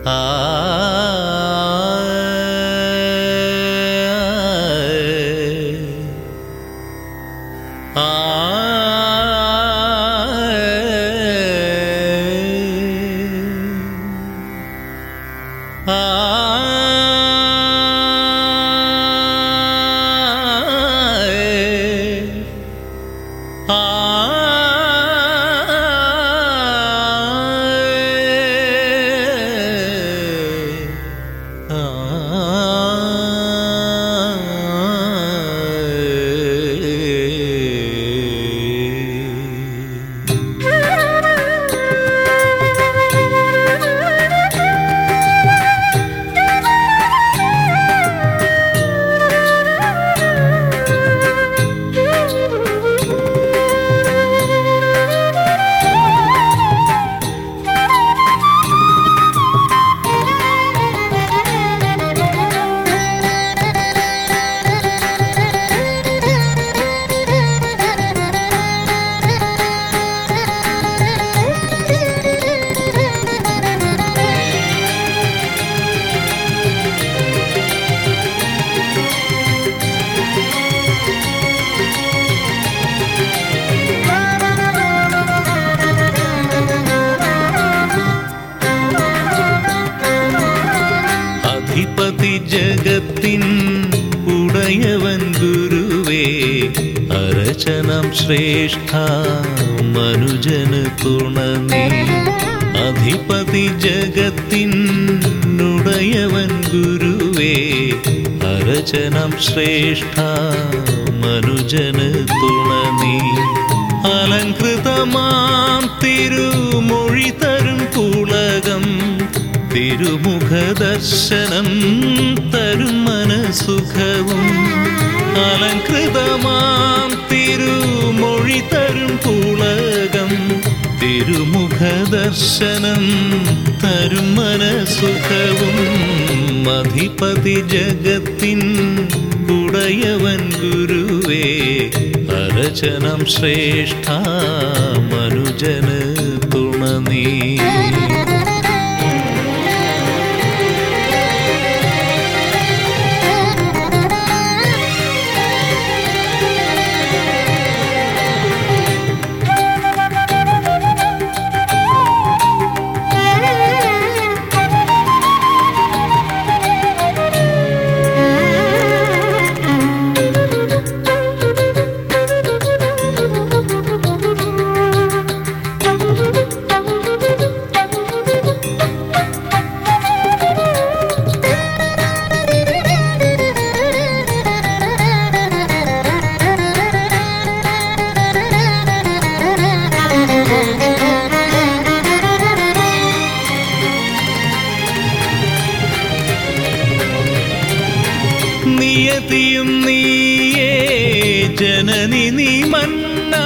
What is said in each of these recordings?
ആ അധിപതി ജഗത്തിൻ ഉടയവൻ ഗുരുവേ അരചനം ശ്രേഷ്ഠ മനുജന് തുണനീ അധിപതി ജഗത്തിൻ ഉടയവൻ ഗുരുവേ അരചനം ശ്രേഷ്ഠ മനുജന് തുണനീ അലങ്കൃതമാം തിരുമൊഴി തരും പുളകം തിരുമുഖദർശനം തരും മനസുഖവും അലങ്കൃതമാം തിരുമൊഴി തരും പുളകം തിരുമുഖദർശനം തരും മനസുഖവും അധിപതി ജഗത്തിൻ ഉടയവൻ ഗുരുവേ അരചനം ശ്രേഷ്ഠ മനുജന് തുണനീ നിയതിയും നീയേ ജനനി നീ മന്ന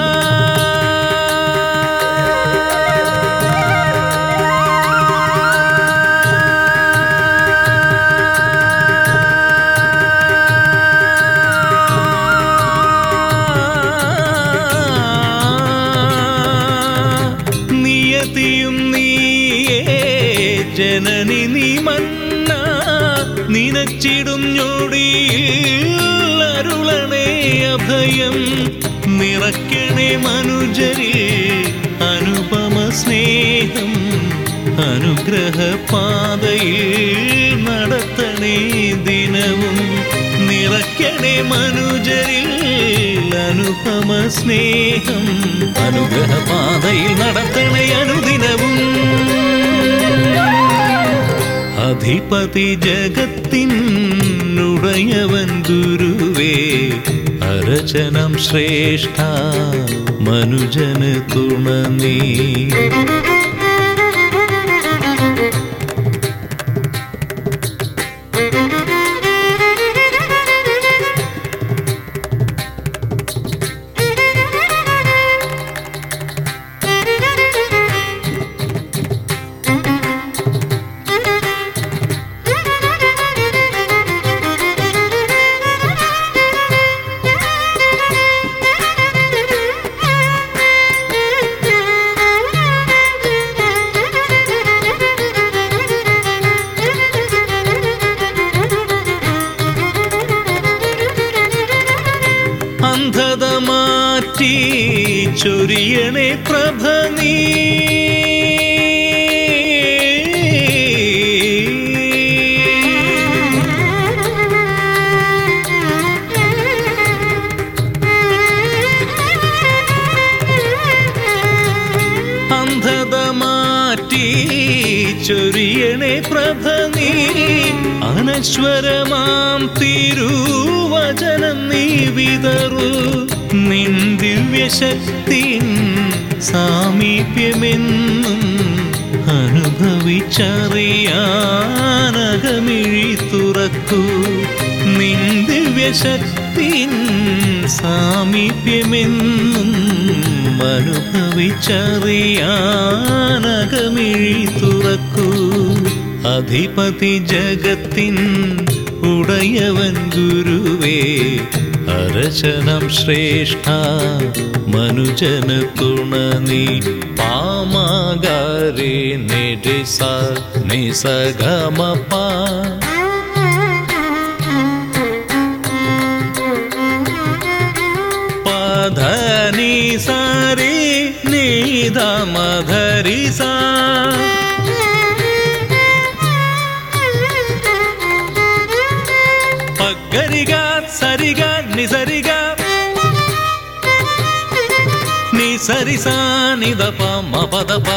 നിയതിയും നീയേ ജനനി നീ മന്ന നിനച്ചിടും ഞൊടിയിൽ അരുളണേ അഭയം നിറയ്ക്കണേ മനുജരിൽ അനുപമ സ്നേഹം അനുഗ്രഹപാതയിൽ നടത്തണേ ദിനവും നിറയ്ക്കണേ മനുജരിൽ അനുപമ സ്നേഹം അനുഗ്രഹപാതയിൽ നടത്തണേ അനുദിനവും അധിപതി ജഗത്തിൻ ഉടയവൻ ഗുരുവേ അരചനം ശ്രേഷ്ഠ മനുജന് തുണനീ ചൊരിയണേ പ്രഭ നീ. അന്ധത മാറ്റി ചൊരിയണേ പ്രഭ നീ. അനശ്വരമാം തിരുവചനം നീ വിതറു. നിൻ ദിവ്യശക്തിൻ സാമീപ്യമെന്നും അനുഭവിച്ചറിയാനകമിഴി തുറക്കൂ. നിൻ ദിവ്യശക്തിൻ സാമീപ്യമെന്നും അനുഭവിച്ചറിയാനകമിഴി തുറക്കൂ. അധിപതി ജഗത്തിൻ ഉടയവൻ ഗുരുവേ, അരചനം ശ്രേഷ്ഠ മനുജന് തുണ നീ. പാമഗാരേ നിസ നിസഗമപ പധനി സാരേ നിധമധരി സാ. പഗരിഗ സരിഗ നിസരിഗ നിസരിസ നിദപ മപദപ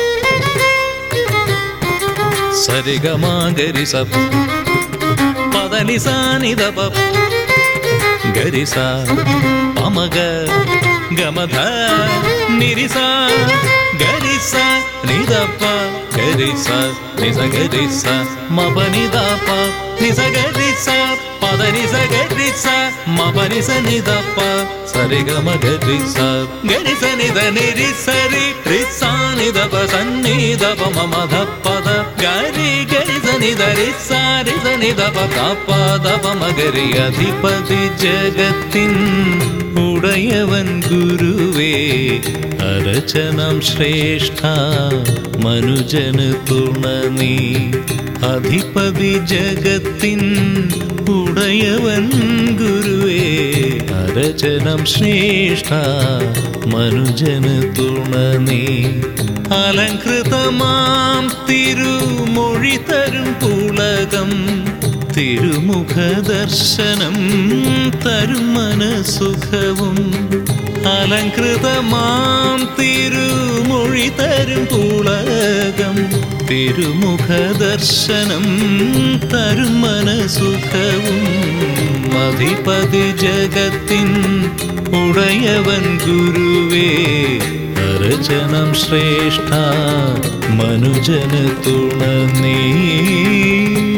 സരിഗ മഗരിസ പദനിസ നിദപ ഗരിസ പമഗ ഗമധ നിരിസ ഗരിസ നിദപ ഗരിസ നിസ ഗരിസ മപനിദപ നിസ ഗരിസ പദനിസ ഗരിസ മപനിസ നിദപ സരിഗമ ഗരിസ ഗരിസ നിദ നിരിസരി റിസ നിദപ സന്നിദപ മമധ പദ ഗരി ഗരിസ നിദ റിസ റിസ നിദപ പദപ മഗരി. അധിപതി ജഗത്തിൻ ഉടയവൻ ഗുരുവേ, അരചനം ശ്രേഷ്ഠ മനുജന് തുണ നീ. അധിപതി ജഗത്തിൻ ഉടയവൻ ഗുരുവേ, അരചനം ശ്രേഷ്ഠ മനുജന് തുണ നീ. അലങ്കൃതമാം തിരുമൊഴി തരും പുളകം, തിരുമുഖ ദർശനം തരും മനസുഖവും. അലങ്കൃതമാം തിരുമൊഴി തരും പുളകം, തിരുമുഖ ദർശനം തരും മനസുഖവും. അധിപതി ജഗത്തിൻ ഉടയവൻ ഗുരുവേ, അരചനം ശ്രേഷ്ഠ മനുജന് തുണ നീ.